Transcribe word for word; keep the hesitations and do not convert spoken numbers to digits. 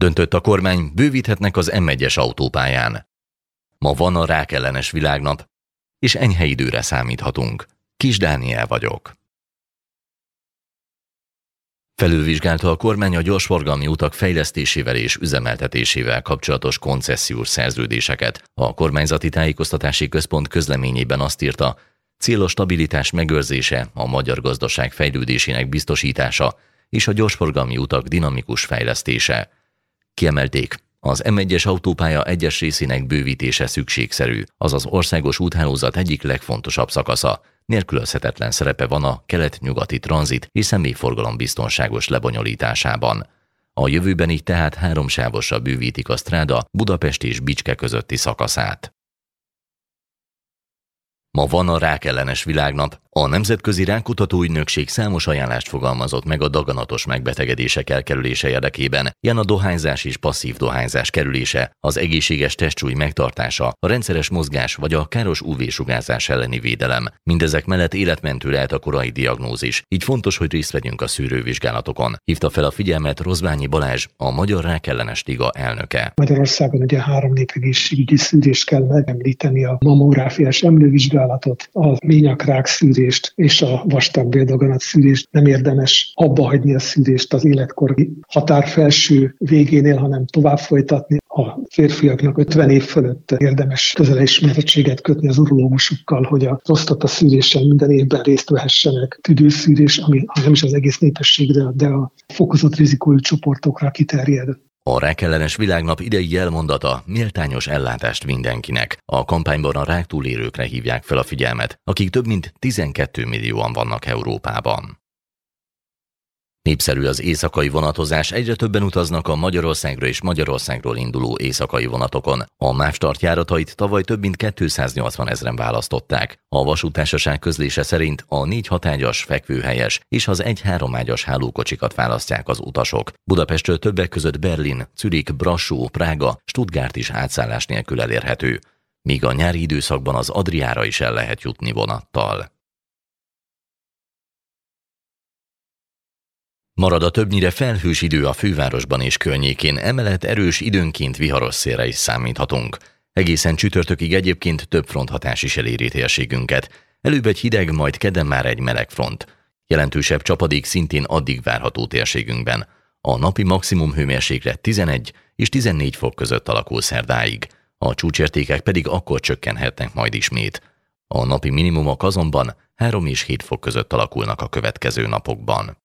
Döntött a kormány, bővíthetnek az M egyes autópályán. Ma van a rákellenes világnap, és enyhe időre számíthatunk. Kis Dániel vagyok. Felülvizsgálta a kormány a gyorsforgalmi utak fejlesztésével és üzemeltetésével kapcsolatos koncesziós szerződéseket. A kormányzati tájékoztatási központ közleményében azt írta, cél a stabilitás megőrzése, a magyar gazdaság fejlődésének biztosítása és a gyorsforgalmi utak dinamikus fejlesztése. Kiemelték, az M egyes autópálya egyes részének bővítése szükségszerű, az az országos úthálózat egyik legfontosabb szakasza. Nélkülözhetetlen szerepe van a kelet-nyugati tranzit és személyforgalom biztonságos lebonyolításában. A jövőben így tehát háromsávosra bővítik a Stráda Budapest és Bicske közötti szakaszát. Ma van a rákellenes világnap. A Nemzetközi Rákkutató Ügynökség számos ajánlást fogalmazott meg a daganatos megbetegedések elkerülése érdekében, ilyen a dohányzás és passzív dohányzás kerülése, az egészséges testsúly megtartása, a rendszeres mozgás vagy a káros ú vé-sugárzás elleni védelem. Mindezek mellett életmentő lehet a korai diagnózis, így fontos, hogy részt vegyünk a szűrővizsgálatokon. Hívta fel a figyelmet Rozványi Balázs, a Magyar Rákellenes Liga elnöke. Magyarországon ugye három népegészségügyi szűrést kell megemlíteni: a mammográfiás emlővizsgálatot, a ményakrák szűrést és a vastagbéldaganat szűrést. Nem érdemes abba hagyni a szűrést az életkori határ felső végénél, hanem tovább folytatni. A férfiaknak ötven év fölött érdemes közelismerettséget kötni az urológusukkal, hogy a prostata szűrésen minden évben részt vehessenek. Tüdőszűrés, ami nem is az egész népességre, de a fokozott rizikójú csoportokra kiterjed. A rákellenes világnap idei jelmondata méltányos ellátást mindenkinek. A kampányban a rák túlélőkre hívják fel a figyelmet, akik több mint tizenkét millióan vannak Európában. Népszerű az éjszakai vonatozás, egyre többen utaznak a Magyarországról és Magyarországról induló éjszakai vonatokon. A MÁV Start járatait tavaly több mint kétszáznyolcvan ezren választották. A vasúttársaság közlése szerint a négy hatágyas, fekvőhelyes és az egy háromágyas hálókocsikat választják az utasok. Budapestről többek között Berlin, Zürich, Brassó, Prága, Stuttgart is átszállás nélkül elérhető, míg a nyári időszakban az Adriára is el lehet jutni vonattal. Marad a többnyire felhős idő a fővárosban és környékén, emellett erős időnként viharos szélre is számíthatunk. Egészen csütörtökig egyébként több fronthatás is eléri térségünket. Előbb egy hideg, majd kedden már egy meleg front. Jelentősebb csapadék szintén addig várható térségünkben. A napi maximum hőmérséklet tizenegy és tizennégy fok között alakul szerdáig. A csúcsértékek pedig akkor csökkenhetnek majd ismét. A napi minimumok azonban három és hét fok között alakulnak a következő napokban.